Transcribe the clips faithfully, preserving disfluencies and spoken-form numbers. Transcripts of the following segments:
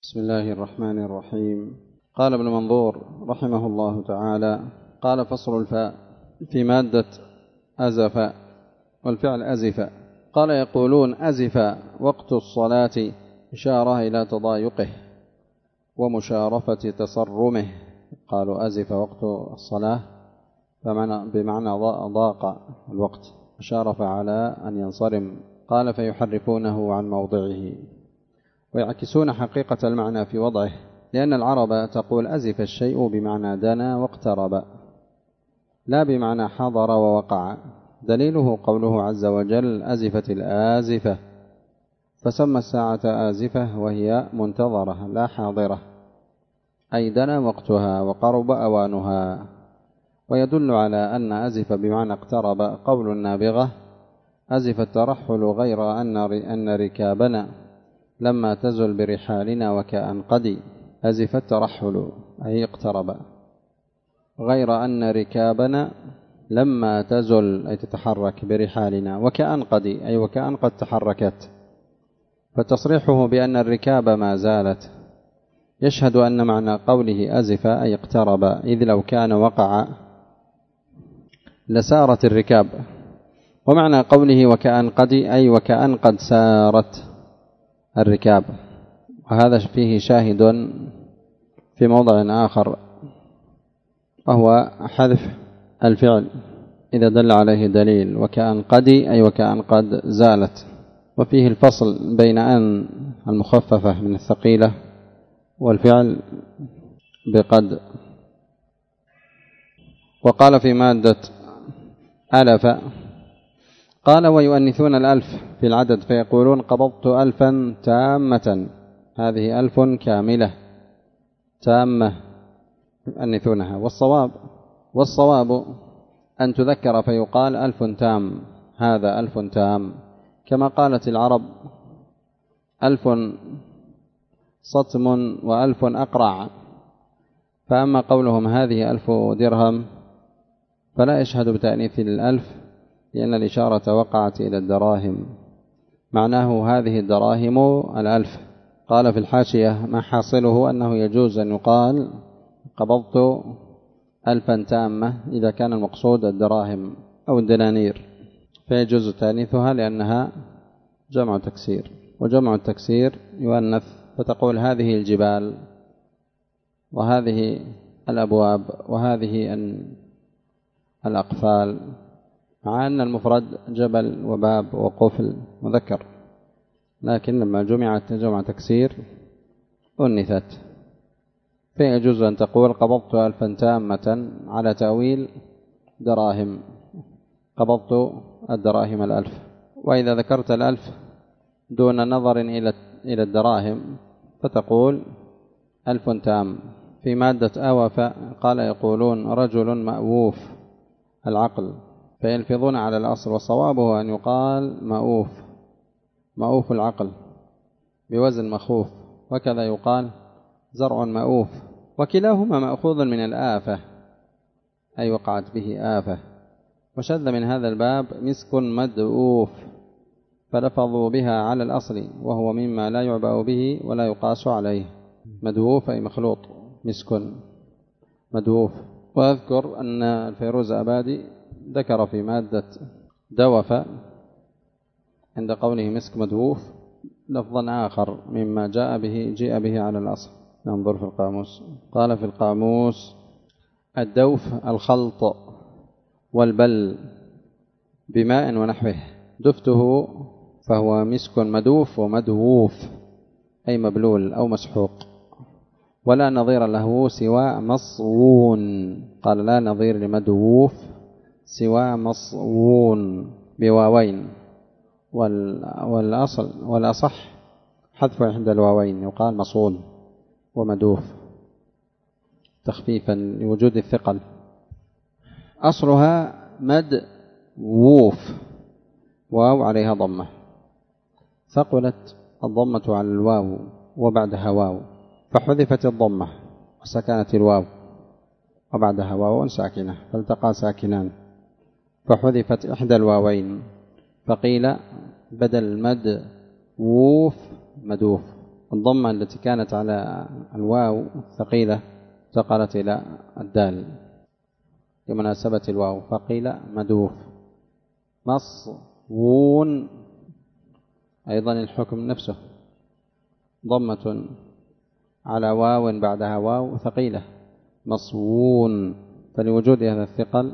بسم الله الرحمن الرحيم. قال ابن منظور رحمه الله تعالى: قال: فصل الفاء في مادة أزف والفعل أزف. قال: يقولون أزف وقت الصلاة إشارة إلى تضايقه ومشارفة تصرمه. قالوا أزف وقت الصلاة بمعنى ضاق الوقت، مشارف على أن ينصرم. قال: فيحرفونه عن موضعه ويعكسون حقيقة المعنى في وضعه، لأن العرب تقول أزف الشيء بمعنى دنا واقترب، لا بمعنى حضر ووقع. دليله قوله عز وجل: أزفت الآزفة، فسمى الساعة آزفة وهي منتظرة لا حاضرة، أي دنا وقتها وقرب أوانها. ويدل على أن أزف بمعنى اقترب قول النابغة: أزف الترحل غير أن ركابنا لما تزل برحالنا وكأن قدي. أزف الترحل أي اقترب، غير أن ركابنا لما تزل أي تتحرك برحالنا، وكأن قدي أي وكأن قد تحركت. فتصريحه بأن الركاب ما زالت يشهد أن معنى قوله أزف أي اقترب، إذ لو كان وقع لسارت الركاب. ومعنى قوله وكأن قدي أي وكأن قد سارت الركاب، وهذا فيه شاهد في موضع آخر، وهو حذف الفعل إذا دل عليه دليل، وكأن قدي أي وكأن قد زالت. وفيه الفصل بين أن المخففة من الثقيلة والفعل بقد. وقال في مادة ألف: قال: ويؤنثون الألف في العدد فيقولون قبضت ألفا تامة، هذه ألف كاملة تامة يؤنثونها. والصواب والصواب أن تذكر فيقال ألف تام، هذا ألف تام، كما قالت العرب ألف صتم وألف أقرع. فأما قولهم هذه ألف درهم فلا يشهد بتأنيث الألف، لأن الإشارة وقعت إلى الدراهم، معناه هذه الدراهم الألف. قال في الحاشية: ما حاصله أنه يجوز أن يقال قبضت ألفا تامة إذا كان المقصود الدراهم أو الدنانير، فيجوز تأنيثها لأنها جمع تكسير، وجمع التكسير يؤنث، فتقول هذه الجبال وهذه الأبواب وهذه الأقفال، مع أن المفرد جبل وباب وقفل مذكر، لكن لما جمعت جمع تكسير أنثت. فيجوز أن تقول قبضت ألفا تامة على تأويل دراهم، قبضت الدراهم الألف. وإذا ذكرت الألف دون نظر إلى إلى الدراهم فتقول ألف تام. في مادة أوف قال: يقولون رجل مأووف العقل، فيلفظون على الأصل، وصوابه أن يقال مأوف مأوف العقل بوزن مخوف، وكذا يقال زرع مأوف، وكلاهما مأخوذ من الآفة أي وقعت به آفة. وشذ من هذا الباب مسك مدؤوف، فلفظوا بها على الأصل، وهو مما لا يعبأ به ولا يقاس عليه. مدؤوف أي مخلوط، مسك مدؤوف. وأذكر أن الفيروز أبادي ذكر في مادة دوف عند قوله مسك مدؤوف لفظا آخر مما جاء به جاء به على الأصل. ننظر في القاموس. قال في القاموس: الدوف الخلط والبل بماء ونحوه، دفته فهو مسك مدوف ومدووف أي مبلول أو مسحوق، ولا نظير له سوى مصوون. قال: لا نظير لمدووف سوى مصوون بواوين، والأصل والأصح حذف إحدى الواوين، يقال مصون ومدوف تخفيفا لوجود الثقل. أصلها مدووف، واو عليها ضمة، ثقلت الضمة على الواو وبعدها واو، فحذفت الضمة وسكنت الواو، وبعدها واو ساكنة، فالتقى ساكنان، فحذفت إحدى الواوين، فقيل بدل مدووف مدوف. الضمة التي كانت على الواو ثقيلة انتقلت إلى الدال بمناسبة الواو فقيل مدوف. مصوون أيضا الحكم نفسه، ضمة على واو بعدها واو ثقيلة مصوون، فلوجود هذا الثقل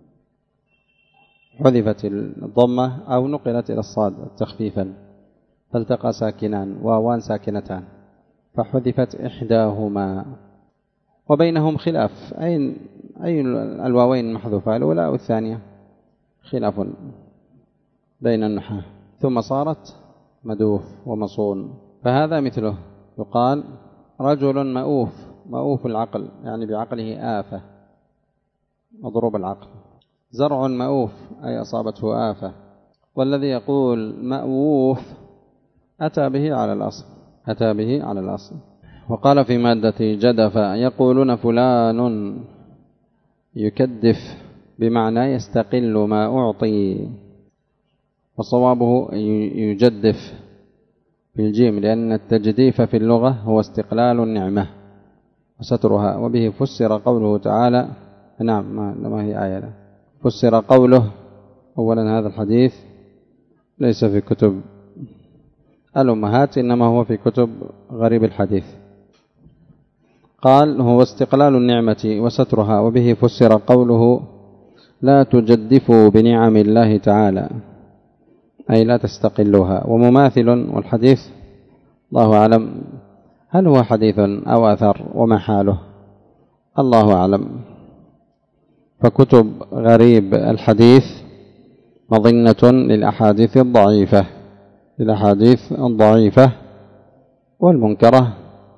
حذفت الضمة أو نقلت إلى الصاد تخفيفا، فالتقى ساكنان واوان ساكنتان فحذفت إحداهما. وبينهم خلاف أي أي الواوين محذوفة، الأولى أو الثانية، خلاف بين النحاة. ثم صارت مدوف ومصون. فهذا مثله يقال رجل مؤوف، مؤوف العقل يعني بعقله آفة مضروب العقل. زرع مؤوف أي أصابته آفة. والذي يقول مأووف أتى به على الأصل، أتى به على الأصل. وقال في مادة جدف يقولون فلان يكدف بمعنى يستقل ما أعطي، وصوابه يجدف بالجيم، لأن التجديف في اللغة هو استقلال النعمة وسترها. وبه فسر قوله تعالى، نعم ما هي آية لا. فسر قوله أولا هذا الحديث ليس في كتب الأمهات إنما هو في كتب غريب الحديث. قال هو استقلال النعمة وسترها. وبه فسر قوله لا تجدفوا بنعم الله تعالى أي لا تستقلوها. ومماثل والحديث الله أعلم هل هو حديث أو أثر وما حاله الله أعلم. فكتب غريب الحديث مظنة للأحاديث الضعيفة للأحاديث الضعيفة والمنكرة،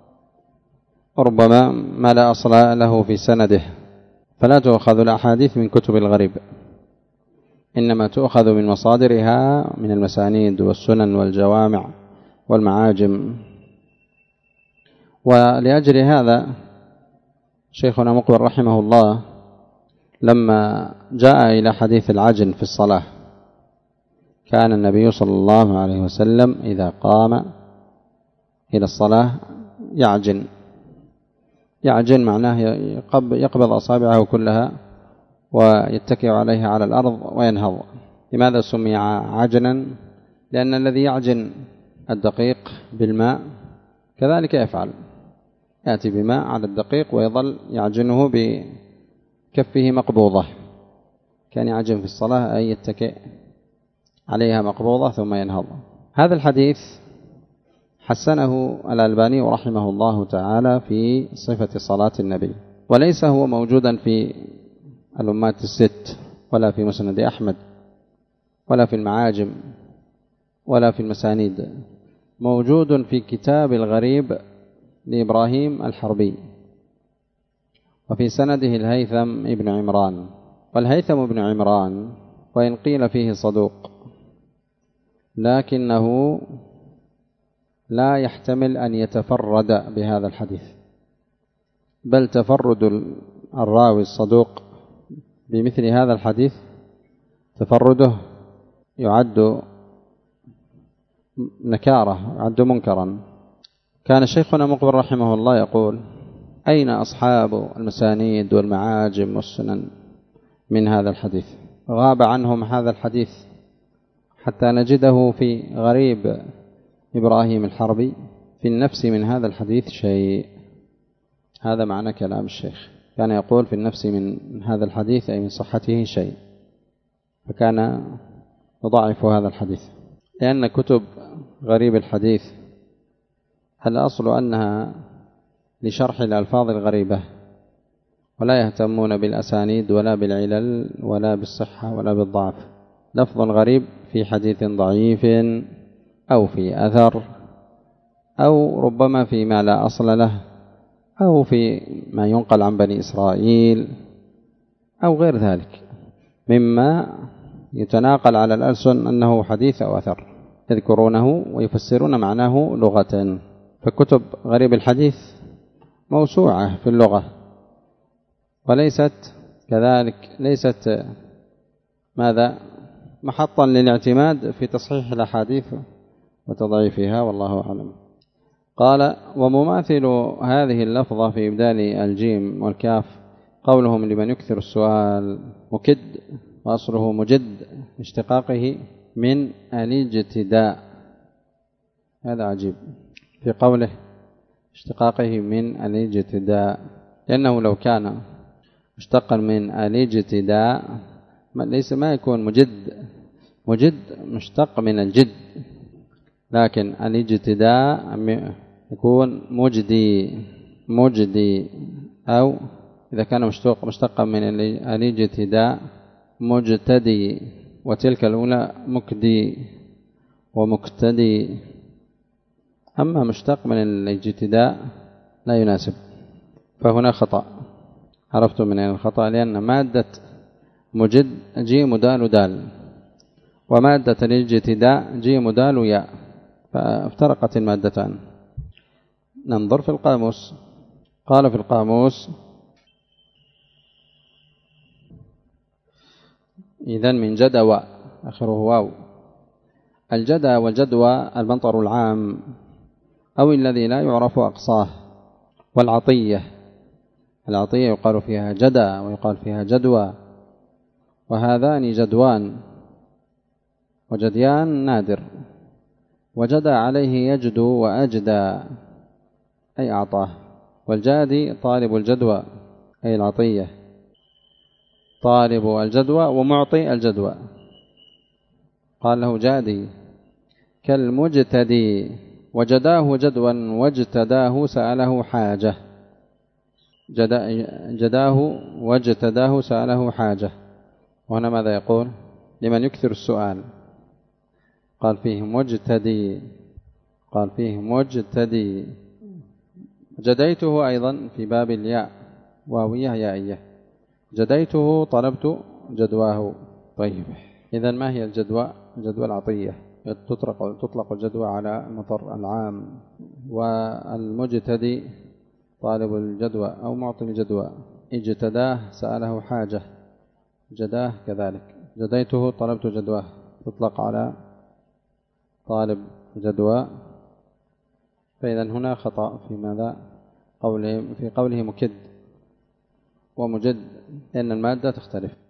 ربما ما لا أصل له في سنده، فلا تؤخذ الأحاديث من كتب الغريب، إنما تؤخذ من مصادرها من المسانيد والسنن والجوامع والمعاجم. ولأجل هذا شيخنا مقبل رحمه الله لما جاء إلى حديث العجن في الصلاة، كان النبي صلى الله عليه وسلم إذا قام إلى الصلاة يعجن. يعجن معناه يقبض أصابعه كلها ويتكئ عليها على الأرض وينهض. لماذا سمي عجنا؟ لأن الذي يعجن الدقيق بالماء كذلك يفعل، يأتي بماء على الدقيق ويظل يعجنه بكفه مقبوضة. كان يعجن في الصلاة أي يتكئ عليها مقبوضة ثم ينهض. هذا الحديث حسنه الألباني رحمه الله تعالى في صفة صلاة النبي، وليس هو موجودا في الأمات الست ولا في مسند أحمد ولا في المعاجم ولا في المسانيد، موجود في كتاب الغريب لإبراهيم الحربي، وفي سنده الهيثم ابن عمران. والهيثم ابن عمران وإن قيل فيه صدوق لكنه لا يحتمل أن يتفرد بهذا الحديث، بل تفرد الراوي الصدوق بمثل هذا الحديث تفرده يعد نكارة، يعد منكرا. كان شيخنا مقبل رحمه الله يقول أين أصحاب المسانيد والمعاجم والسنن من هذا الحديث؟ غاب عنهم هذا الحديث حتى نجده في غريب إبراهيم الحربي في النفس من هذا الحديث شيء. هذا معنى كلام الشيخ، كان يقول في النفس من هذا الحديث أي من صحته شيء، فكان يضاعف هذا الحديث. لأن كتب غريب الحديث الأصل أنها لشرح الألفاظ الغريبة، ولا يهتمون بالأسانيد ولا بالعلل ولا بالصحة ولا بالضعف. لفظ غريب في حديث ضعيف أو في أثر أو ربما في ما لا أصل له أو في ما ينقل عن بني إسرائيل أو غير ذلك مما يتناقل على الألسن أنه حديث أو أثر، يذكرونه ويفسرون معناه لغة. فكتب غريب الحديث موسوعة في اللغة، وليست كذلك ليست ماذا محطا للاعتماد في تصحيح الأحاديث وتضعيفها، والله أعلم. قال ومماثل هذه اللفظة في إبدال الجيم والكاف قولهم لمن يكثر السؤال مكد، وأصله مجد اشتقاقه من الاجتداء. هذا عجيب في قوله اشتقاقه من الاجتداء، لأنه لو كان مشتقا من الاجتداء ليس ما يكون مجد، مجد مشتق من الجد، لكن الاجتداء يكون مجدي مجدي، أو إذا كان مشتق مشتقا من الاجتداء مجتدي، وتلك الأولى مكدي ومكتدي. أما مشتق من الاجتداء لا يناسب، فهنا خطأ. عرفت من الخطأ، لأن مادة مجد جيم دال دال، ومادة الاجتداء جيم دال ياء، فافترقت المادتان. ننظر في القاموس. قال في القاموس إذن من جدوى آخره واو. الجدى والجدوى المنطر العام أو الذي لا يعرف أقصاه. والعطية، العطية يقال فيها جدى ويقال فيها جدوى، وهذان جدوان، وجديان نادر. وجدى عليه يجدو وأجدى أي أعطاه. والجادي طالب الجدوى أي العطية، طالب الجدوى ومعطي الجدوى، قال له جادي. كالمجتدي وجداه جدوا واجتداه سأله حاجة، جداه واجتداه سأله حاجة. وهنا ماذا يقول؟ لمن يكثر السؤال، قال فيه مجتدي، قال فيه مجتدي. جديته أيضا في باب الياء واوية يائية، جديته طلبت جدواه. طيب، إذن ما هي الجدوى؟ جدوى العطية، تطلق تطلق الجدوى على المطر العام. والمجتدي طالب الجدوى أو معطي الجدوى. اجتداه سأله حاجة، جداه كذلك. جديته طلبت جدواه، تطلق على طالب جدوى. فإذا هنا خطأ في ماذا؟ قوله في قوله مكد ومجد، لأن المادة تختلف.